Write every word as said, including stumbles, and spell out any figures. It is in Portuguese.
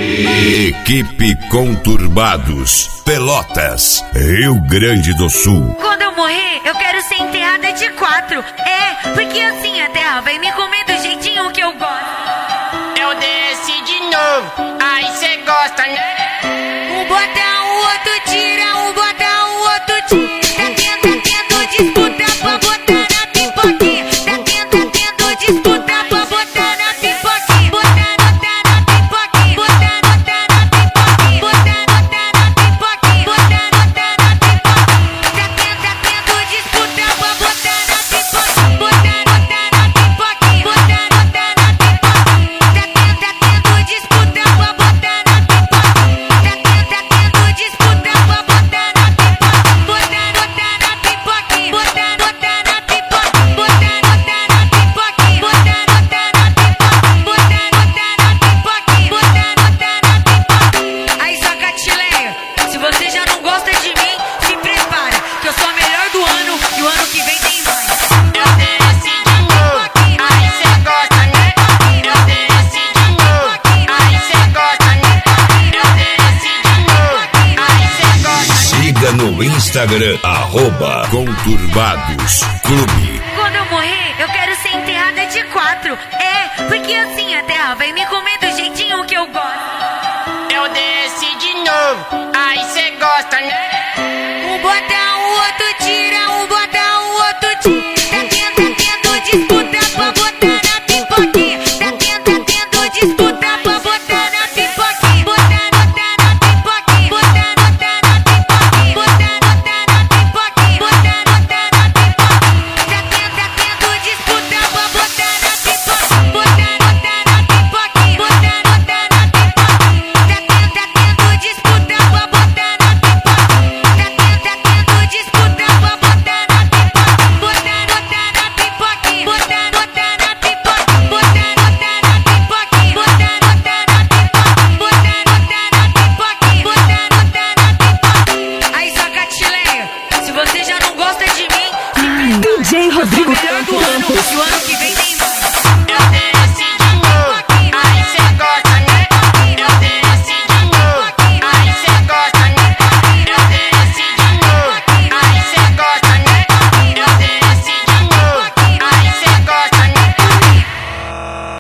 Equipe Conturbados, Pelotas, Rio Grande do Sul. Quando eu morrer, eu quero ser enterrada de quatro. É, porque assim a terra vai me comer do jeitinho que eu gosto. Eu desci de novo, aí cê gosta, né? Um bota, o outro tira, um bota, o outro tira. Tá tendo, tá tendo disputa pra botar na pipoquinha. Tá tendo, tá tendo disputa pra botar na pipoquinha. Botar, botar na pipoquinha. Botar, botar na pipoquinha. Botar, botar na pipoquinha. Botar, botar na pipoquinha. Tá tendo, tá tendo disputa pra botar na pipoquinha. Botar, botar na pipoquinha. Botar, botar na pipoquinha. Tá tendo, tá tendo disputa pra botar na pipoquinha. Tá tendo, tá tendo disputa pra botar na pipoquinha. Botar, botar na pipoquinha. Botar, botar na pipoquinha. Botar, botar na pipoquinha. Botar, botar na pipoquinha. Botar, botar na pipoquinha. Botar, botar na pipoquinha. Aí, Zacatileia, se você já não gosta de mim, se prepara, que eu sou a melhor do ano e o ano que vem tem mais. Eu desci de novo, aí cê gosta, né? Eu desci de novo, aí cê gosta, né? Eu desci de novo, aí cê gosta, né? Siga no Instagram, arroba Conturbados Clube. Quando eu morrer, eu quero ser enterrada de quatro. É, porque assim a terra vai me comer do